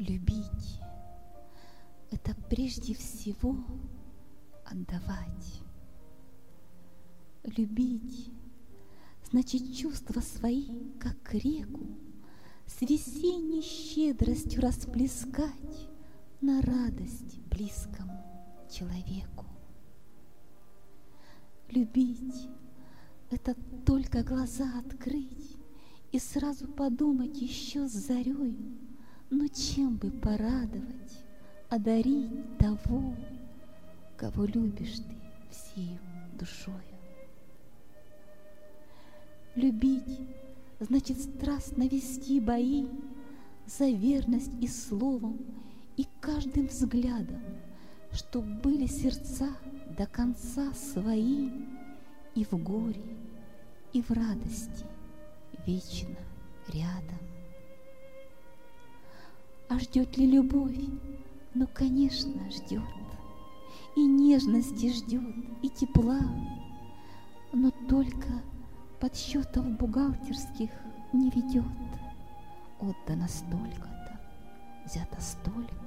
Любить — это прежде всего отдавать. Любить — значит чувства свои, как реку, с весенней щедростью расплескать на радость близкому человеку. Любить — это только глаза открыть и сразу подумать еще с зарею, ну чем бы порадовать, одарить того, кого любишь ты всею душою. Любить — значит страстно вести бои за верность и словом, и каждым взглядом, чтоб были сердца до конца свои, и в горе, и в радости вечно рядом. А ждет ли любовь? Ну, конечно, ждет. И нежности ждет, и тепла, но только подсчетов бухгалтерских не ведет. Отдано столько-то, взято столько.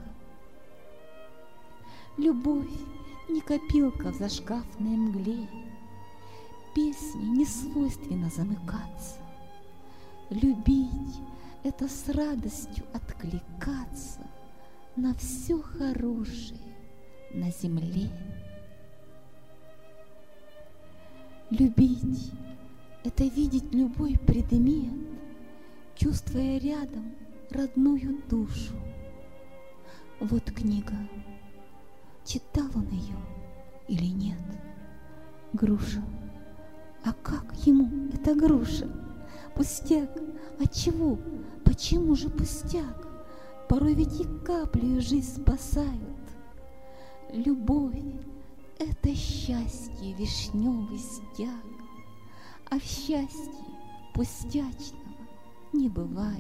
Любовь не копилка в зашкафной мгле, песни не свойственно замыкаться. Любить — это с радостью откликаться на все хорошее на земле. Любить — это видеть любой предмет, чувствуя рядом родную душу. Вот книга. Читал он ее или нет? Груша. А как ему эта груша? Пустяк. Отчего? Почему же пустяк? Порой ведь и каплею жизнь спасают. Любовь — это счастье, вишневый стяг, а в счастье пустячного не бывает.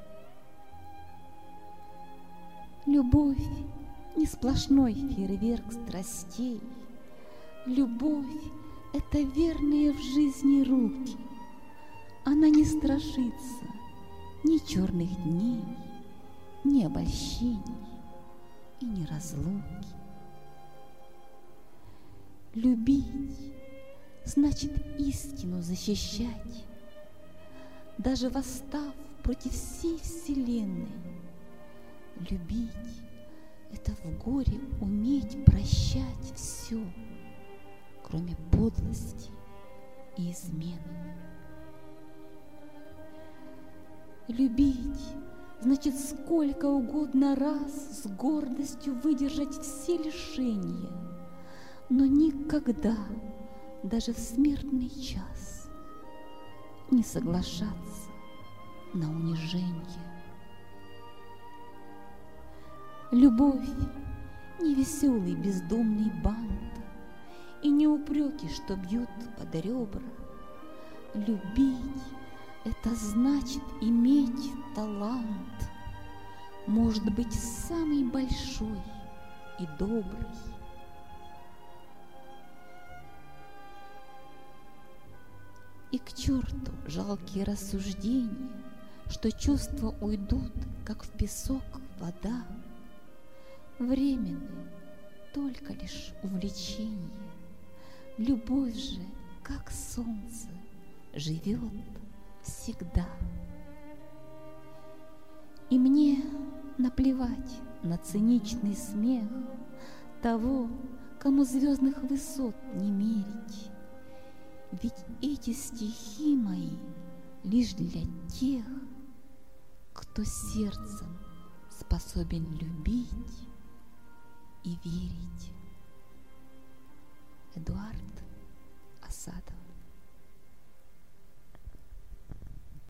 Любовь — не сплошной фейерверк страстей. Любовь — это верные в жизни руки. Она не страшится ни черных дней, ни обольщений и ни разлуки. Любить — значит истину защищать, даже восстав против всей вселенной. Любить — это в горе уметь прощать все, кроме подлости и измены. Любить — значит сколько угодно раз с гордостью выдержать все лишения, но никогда, даже в смертный час, не соглашаться на унижение. Любовь — не веселый бездумный бант и не упреки, что бьют под ребра. Любить — это значит иметь талант, может быть, самый большой и добрый. И к черту жалкие рассуждения, что чувства уйдут, как в песок вода. Временны только лишь увлечение. Любовь же, как солнце, живет всегда. И мне наплевать на циничный смех того, кому звездных высот не мерить. Ведь эти стихи мои лишь для тех, кто сердцем способен любить и верить. Эдуард Асадов.